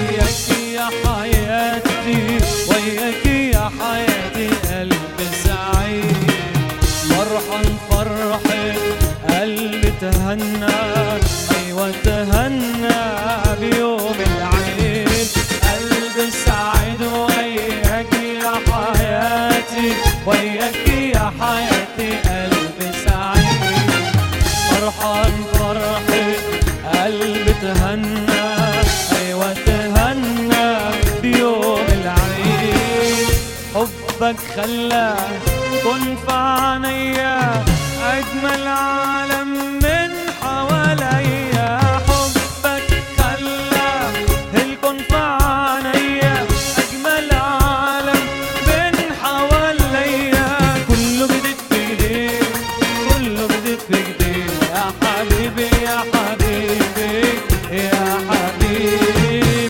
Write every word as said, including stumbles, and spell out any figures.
وياك يا حياتي، وياك يا حياتي قلبي سعيد. فرحان فرحة قلبي تهنى، أيوة تهنى بيوم العيد. قلبي سعيد وياك يا حياتي، وياك يا حياتي قلبي سعيد. فرحان فرحة قلبي تهنى، أيوة تهنى بيوم العيد. حبك خلاه كن في عينيا أجمل عيد.